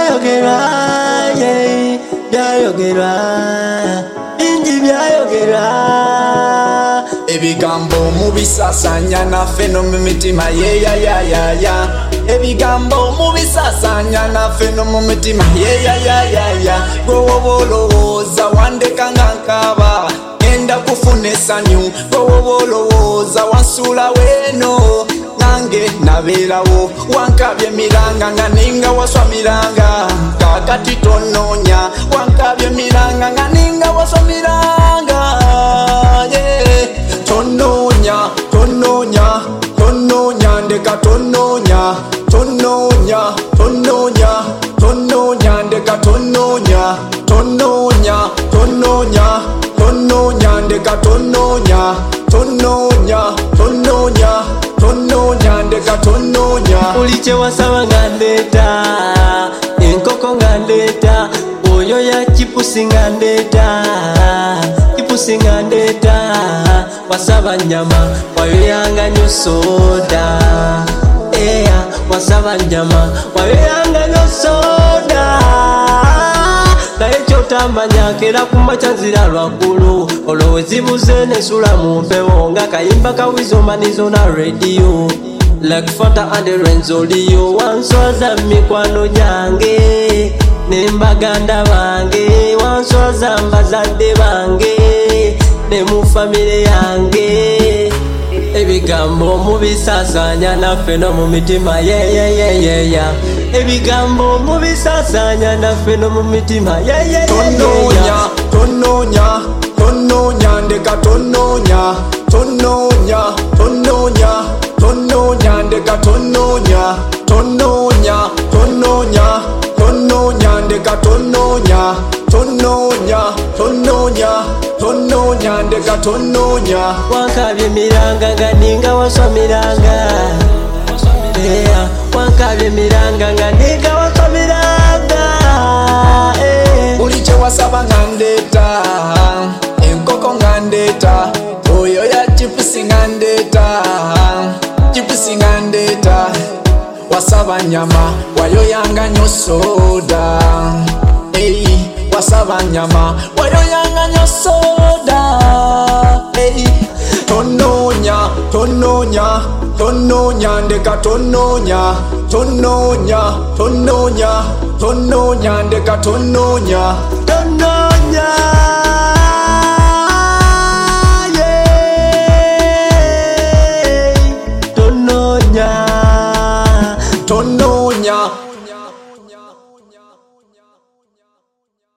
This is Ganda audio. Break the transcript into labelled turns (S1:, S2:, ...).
S1: byayogerwa, yeah, byayogerwa, bingi byayogerwa.
S2: Ebigambo mubisasanya naffe no mu mitima yeyayayaya. Ebigambo mubisasanya naffe no mu mitima yeyayayaya. Gwe woba olowooza wandeka nga nkaaba ngenda kufuna essanyu. Gwe woba olowooza wansuula weeno nange nabeerawo. Wankabye emiranga nga ninga waswamiranga, kaakati tonoonya. Wankabye emiranga nga ninga waswamiranga, yeah. Tonoonya, tonoonya, tonoonya, ndeka tonoonya. Tonoonya, tonoonya, tonoonya, ndeka tonoonya. Tonoonya, tonoonya, tonoonya, ndeka tonoonya. Tonoonya, tonoonya, tonoonya, ndeka tonoonya.
S1: Buli kye wasaba nga ndeeta, enkoko nga ndeeta, oyo ya chipusi nga ndeeta, chipusi nga ndeeta. Wasaba nyama wayoyanga nyo soda, eya wasaba nyama wayoyanga nyo soda. Naye kyotamanya kera kumakya nzira lwaggulu, olwo zibuze nesula mu mpewo nga kayimba kawizomanizo na radio. Like Fanta and the Renzolio, wanswaza mikwano gyange nembaganda bange, wanswaza mbazadde bange ne mu famire yange. Ebigambo mubisasanya naffe no mu mitima yeyeyeyaya. Ebigambo mubisasanya naffe no mu mitima yeyeyeyaya.
S2: Tonoonya, tonoonya, tonoonya, ndeka tonoonya. Tonoonya, tonoonya, tonoonya, ndeka tonoonya. Tonoonya, tonoonya, tonoonya, ndeka tonoonya. Tonoonya, tonoonya, tonoonya, ndeka tonoonya.
S1: Wankabye emiranga nga ninga waswamiranga, yeah. Wankabye emiranga nga ninga waswamiranga, yeah.
S2: Buli kye wasaba nga ndeeta, enkoko nga ndeeta, oyo ya chipusi nga ndeeta, chipusi nga ndeeta. Wasaba nyama wayoyanga nyo soda, hey. Wasaba nyama wayoyanga nyo soda, hey. Tonoonya, tonoonya, tonoonya, ndeka tonoonya. Tonoonya, tonoonya, tonoonya, ndeka tonoonya.
S1: Tonoonya, yeah. Tonoonya,
S2: Tonoonya,